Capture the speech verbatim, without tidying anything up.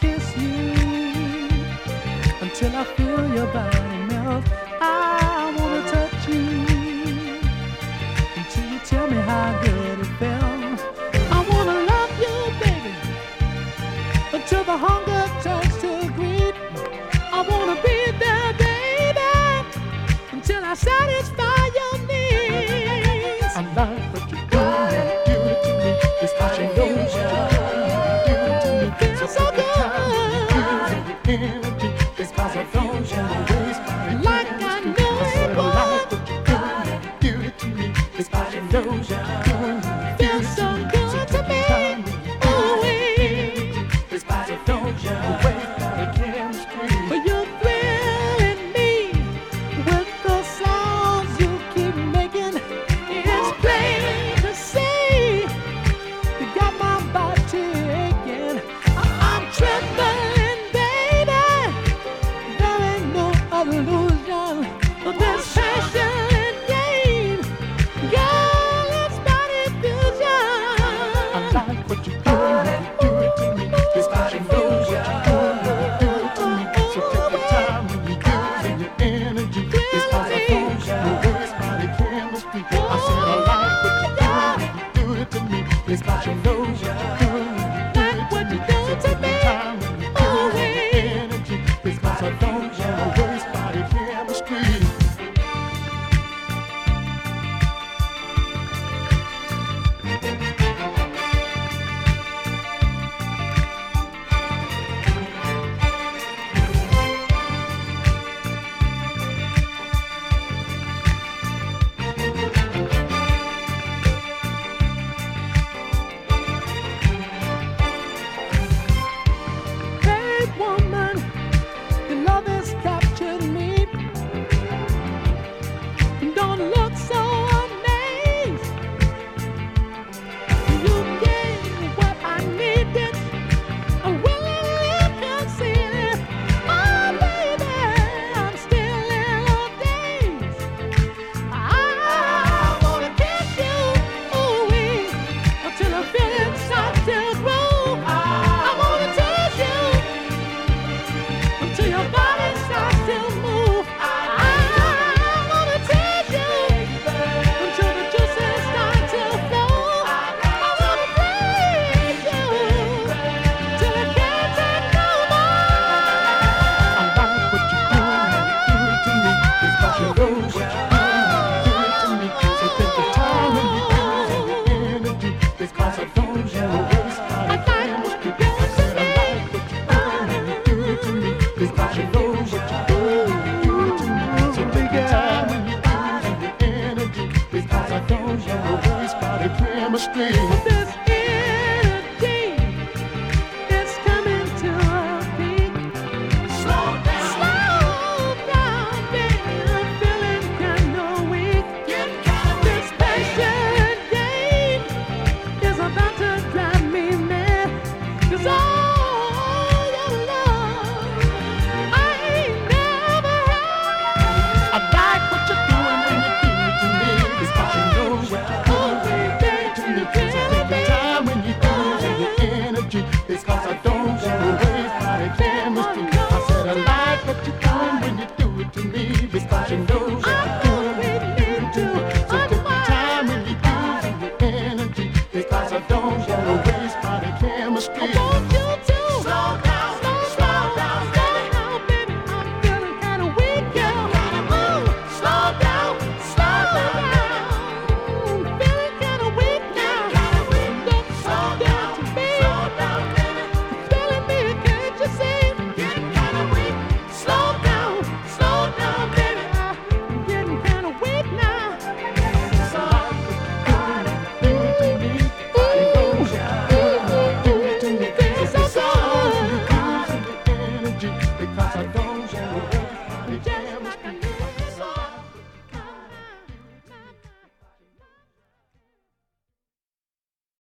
kiss you until I feel your body melt. I wanna touch you until you tell me how good it felt. I wanna love you, baby, until the hunger turns to greed. I wanna be there, baby, until I satisfy your needs. I like what you do, you do it to me. It's passion, you do it to me. Feels so good. Energy, it's passion, like I knew it would. I like what you do, you do it to me. It's passion, feels so good to me. Ooh, it's passion, the way the chemistry. But you're thrilling me with the sounds you keep making. It's plain to see you got my body aching. I'm trembling, baby. There ain't no illusion of this passion and game. Girl, it's body fusion. I like what you do, you do it to me. This passion knows what you do, you do it to me. So take your time when you do it, and your energy. This passion knows your words, body chemistry. I said I like what you do, you do it to me. This passion knows what you do, like what you do to me. Time when you do it, and your energy. This passion knows your words, body chemistry. Hey woman, your love has captured me. Don't look so amazed. You gave me what I needed. I'm willingly conceded. Oh baby, I'm still in a daze. I wanna kiss you, ooh-wee, until I feel inside till grow. I wanna touch you until your body starts to move. I wanna touch you until the juices start to flow. I wanna praise you till I can't take no more. I like what you do, you do it to me. It's passion knows what you do, you do it to me. So take your time when you do it, and your energy. This passion knows your words, body chemistry. I said I like what you do, you do it to me. This passion knows what you do, you do it to me. So take your time when you do it, and your energy. This passion knows your words, body chemistry.